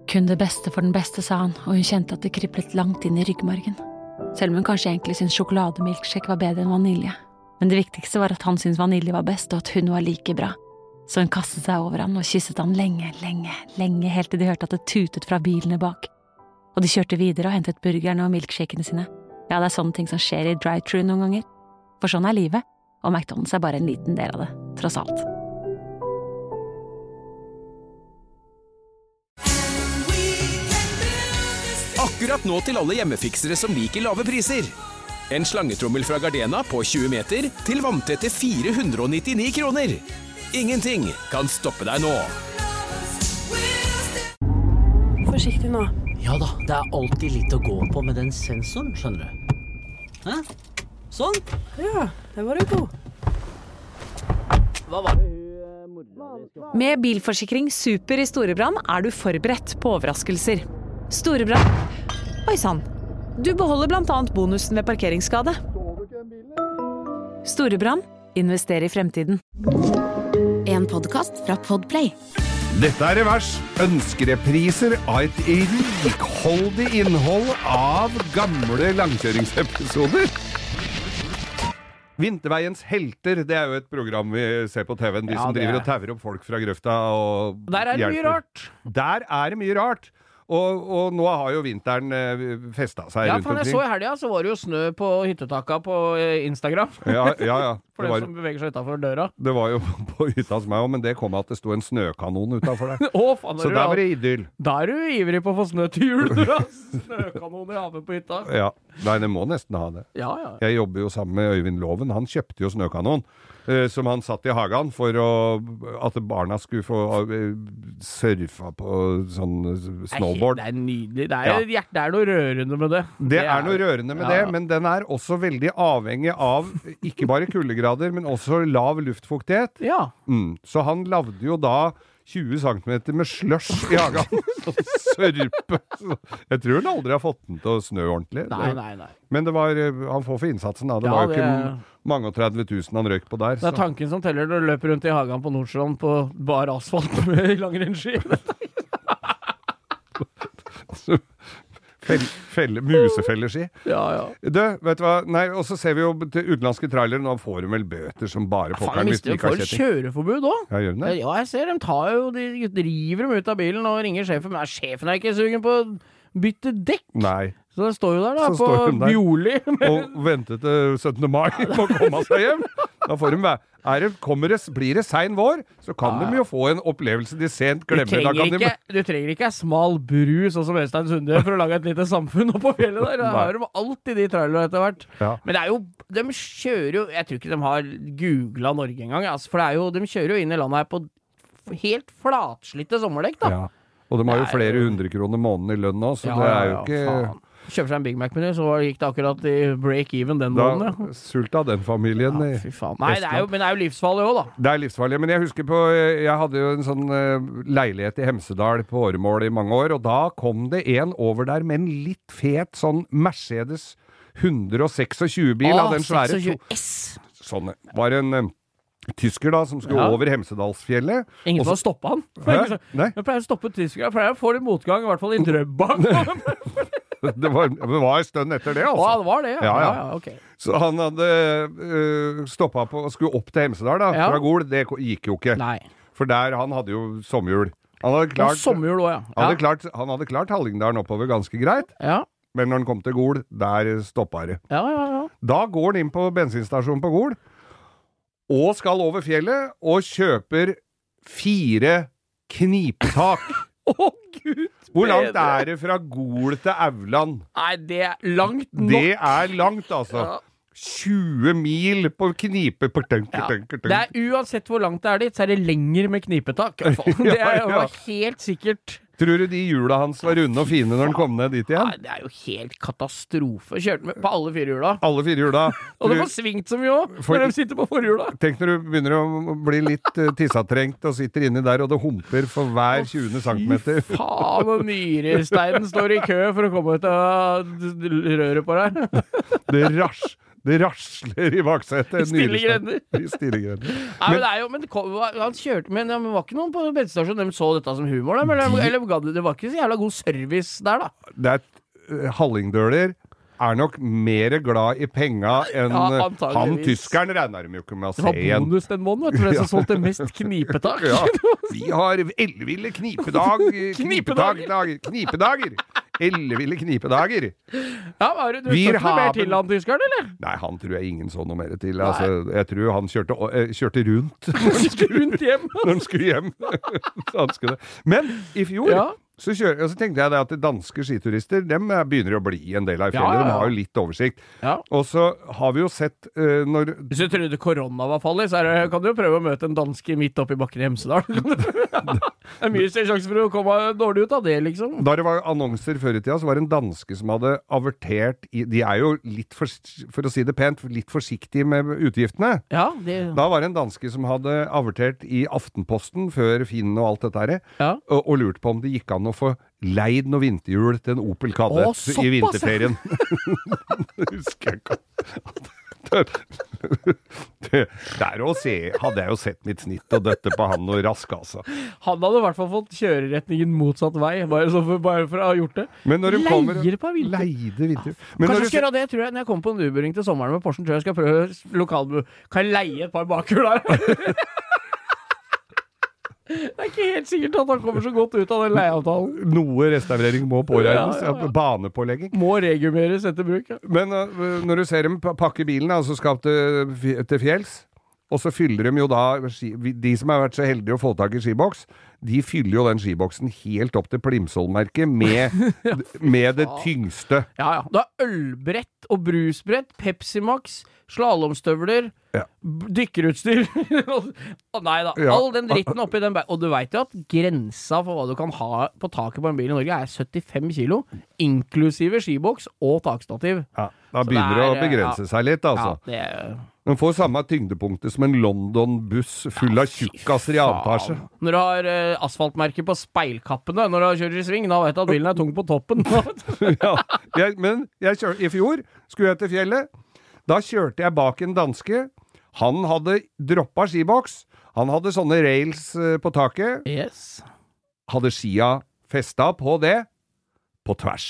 Kun det beste for den beste, sa han, og hun kjente at det kriblet langt inn i ryggmargen. Selv om hun kanskje egentlig syntes sjokolademilkshake var bedre enn vanilje. Men det viktigste var at han syntes vanilje var best, og at hun var like bra. Så hun kastet seg over han og kysset han lenge, helt til de hørte at det tutet fra bilene bak. Og de kjørte videre og hentet burgerne og milkshakene sine. Ja, det sånne ting som skjer i drive-thru noen ganger. For sånn livet, og McDonald's bare en liten del av det, tross alt. Akkurat nå til alle hjemmefiksere som liker lave priser. En slangetrommel fra Gardena på 20 meter til vanntette 499 kroner. Ingenting kan stoppe deg nå. Forsiktig nå. Ja da, det alltid litt å gå på med den sensoren, skjønner du. Hæ? Sånn? Ja, det var du god. Hva var det Med bilforsikring Super i Storebrand du forberedt på overraskelser. Storebrand. Oi sann. Du beholder blant annet bonusen ved parkeringsskade. Storebrand. Invester i fremtiden. En podcast fra Podplay. Dette Revers, ønskerepriser av et rikholdig innhold av gamle langkjøringsepisoder. Vinterveiens helter, det jo et program vi ser på TV-en, de som driver og tauer opp folk fra grøfta og Der det mye rart. Der det mye rart. Og nå har jo vinteren festet seg rundt omkring. Ja, for jeg så i helga, så var det jo snø på hyttetaka på Instagram. Ja. For den som beveger seg utenfor døra. Det var jo på hytta hos meg også, men det kom at det sto en snøkanon utenfor der. Faen, så der var det idyll. Da du ivrig på å få snø til jul, snøkanon i havet på hytta. Ja, nei, det må nesten ha det. Ja. Jeg jobber jo sammen med Øyvind Loven, han kjøpte jo snøkanon. Som han satt i hagen for at barna skulle få surfa på sånn snowboard. Det nydelig. Det noe rørende med det. Det noe rørende med det, men den også veldig avhengig av ikke bare kuldegrader, men også lav luftfuktighet. Ja. Så han lavde jo da 20 centimeter med slush i hagen. Sørpe. Jeg tror han aldri har fått den til å snø ordentlig. Nei. Men det var, han får for innsatsen da. Det var jo ikke mange og 30 000 han røk på der. Det tanken som teller når du løper rundt i hagen på Nordstrand på bar asfalt med langrennsski. Musefelleski. Ja. Du, vet du hva? Nei, og så ser vi jo til utenlandske trailere, nå får de vel bøter som bare pokkeren hvis de ikke har kjetting. Kjøreforbud også. Ja, gjør de det? Ja, jeg ser dem tar jo, de driver dem ut av bilen og ringer sjefen, men sjefen ikke sugen på å bytte dekk. Nei. Så det står jo der da, på Bjorli. Og venter til 17. mai på å komme seg hjem. Da får de blir det sein vår, så kan de jo få en opplevelse de sent glemmer. Du trenger ikke smal bru, sånn som Øystein Sunde, for å lage et lite samfunn oppe på fjellet der. Da har de alltid de trailerne etter hvert. Ja. Men de kjører jo, jeg tror ikke de har googlet Norge engang, altså, for de kjører jo inn i landet her på helt flatslitte sommerdekk da. Ja. Og de har jo flere 100 kroner måneden i lønn nå, så det jo ikke... Faen. Kjøper seg en Big Mac-meny, så gikk det akkurat i break-even den måneden. Da sulta den familien i fy faen. Nei, men det jo livsfarlig også, da. Det livsfarlig, men jeg husker jeg hadde jo en sånn leilighet i Hemsedal på Åremål i mange år, og da kom det en over der med en litt fet sånn Mercedes 126-bil av den svære. 26S! Sånn, var en tysker da, som skulle over Hemsedalsfjellet. Ingen som har stoppet han. Nei? Jeg pleier å stoppe tyskere, jeg pleier å få litt motgang, i hvert fall i Drøbak. Det var en stund etter det, altså. Det var det, ja. Ok. Så han hadde stoppet på og skulle opp til Hemsedal da, fra Gol. Det gikk jo ikke. Nei. For der, han hadde jo sommerhjul. Han hadde klart, sommerhjul også, han hadde klart Hallingdalen oppover ganske greit. Ja. Men når han kom til Gol, der stoppet det. Ja. Da går han inn på bensinstasjonen på Gol, og skal over fjellet, og kjøper 4 knipetak. Gud! Hvor langt det fra Gol til Auland? Nei, det langt nok. Det langt, altså. Ja. 20 mil på knipe. Det uansett hvor langt det dit, så det lenger med knipetak. Det var helt sikkert. Tror du de hjula hans var runde og fine når han kom ned dit igjen? Nei, det jo helt katastrofe. Kjørte med på alle 4 hjula. Alle 4 hjula. Og det var svingt så mye også, når de sitter på forhjula. Tenk når du begynner å bli litt tissatrengt og sitter inni der, og det humper for hver 20 centimeter. Fy faen, og nyresteinen står i kø for å komme ut av røret på deg. Det rasler I baksetet. I stille grender. I stille grender. Nei, men det jo, men det kom, han kjørte, men det var ikke noen på bensinstasjonen, de så dette som humor, da, eller det var ikke så jævla god service der, da. Det Hallingdøler nok mer glad I penga enn han tyskeren regner de jo ikke med å se igjen. Det var bonus den måneden, vet du, for det som solgte mest knipetak. Ja, vi har elleville knipedager. Elleville knipedager. Ja, du så ikke noe mer til han tyskeren, eller? Nei, han tror jeg ingen så noe mer til. Altså, jeg tror han kjørte rundt. Rundt hjem. Når han skulle hjem. Men I fjor... Så tenkte jeg det at danske skiturister, de begynner å bli en del av fjellet. De har jo litt oversikt. Og så har vi jo sett Hvis du trodde korona var fallet, så kan du jo prøve å møte en danske midt oppe I bakken I Hemsedal. Det mye større sjanse for å komme dårlig ut av det, liksom. Da det var annonser før I tida, så var det en danske som hadde avertert de jo litt, for å si det pent, litt forsiktige med utgiftene. Da var det en danske som hadde avertert I Aftenposten før Finn og alt dette her, og lurt på om det gikk an å få leid noe vinterhjul til en Opel Kadett I vinterferien. Det husker jeg ikke. Der å se, hadde jeg jo sett mitt snitt og døtte på han og rask, altså. Han hadde I hvert fall fått kjøreretningen motsatt vei, bare for å ha gjort det. Men når de kommer... Leier på vinter. Leide vinter. Kanskje jeg skal gjøre det, tror jeg. Når jeg kommer på en Ubering til sommeren med Porschen, tror jeg skal prøve kan jeg leie et par bakhjul der? Det ikke helt sikkert at han kommer så godt ut av den leieavtalen. Noe restaurering må påregnes. Banepålegging. Må reguleres etter bruk, Men når du ser dem pakke bilen, altså skal til fjells, og så fyller de jo da, de som har vært så heldige å få tak I skiboks, de fyller jo den skiboksen helt opp til Plimsoll-merket med det tyngste. Ja. Du har ølbrett og brusbrett, Pepsi Max, slalomstøvler, dykkerutstyr. Nei da, all den dritten oppi den og du vet jo at grensa for hva du kan ha på taket på en bil I Norge 75 kilo, inklusive skiboks og takstativ. Ja, da begynner det å begrense seg litt, altså. Den får samme tyngdepunktet som en London-buss full av tjukkasser I avtasje. Når du har asfaltmerker på speilkappene, når du kjører I sving, da vet du at bilen tung på toppen. Men I fjor skulle jeg til fjellet. Da kjørte jeg bak en danske. Han hadde droppet skiboks. Han hadde sånne rails på taket. Yes. Hadde skia festet på det på tvers.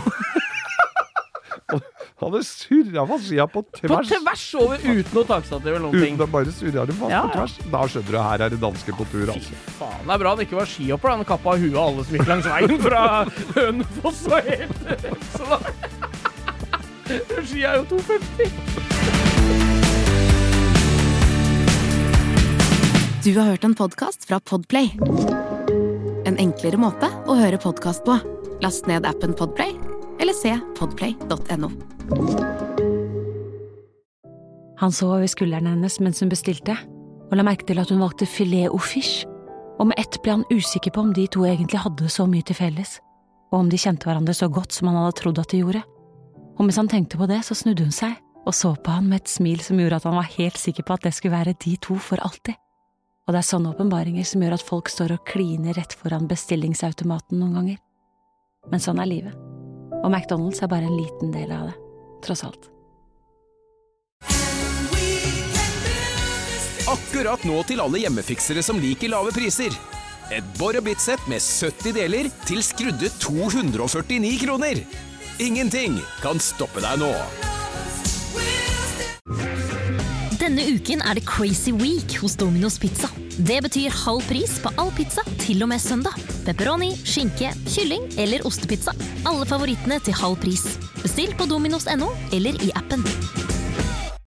Han hadde surret på skia på tvers. På tvers over uten noe takstativ eller noen ting. Uten å bare surre det fast på tvers. Da skjønner du, her det danske på tur, altså. Faen, det bra han ikke var skihopper. Han kappet huet av alle som gikk langs veien fra Hønefoss og helt. Så da... Ski jo 250. Du har hørt en podcast fra Podplay. En enklere måte å høre podcast på. Last ned appen Podplay, eller se podplay.no. Han så over skulderen hennes mens hun bestilte, og la merke til at hun valgte filet au fish. Og med ett ble han usikker på om de to egentlig hadde så mye til felles, og om de kjente hverandre så godt som han hadde trodd at de gjorde. Og mens han tenkte på det, så snudde hun seg, og så på han med et smil som gjorde at han var helt sikker på at det skulle være de to for alltid. Og det sånne åpenbaringer som gjør at folk står og kliner rett foran bestillingsautomaten noen ganger. Men sånn livet. Og McDonald's bare en liten del av det, tross alt. Akkurat nå til alle hjemmefiksere som liker lave priser. Et Bor & Bit-sett med 70 deler til skrudde 249 kroner. Ingenting kan stoppe deg nå. Denne uken det Crazy Week hos Domino's Pizza. Det betyr halv pris på all pizza til og med søndag. Pepperoni, skinke, kylling eller ostepizza. Alle favorittene til halv pris. Bestill på dominos.no eller i appen.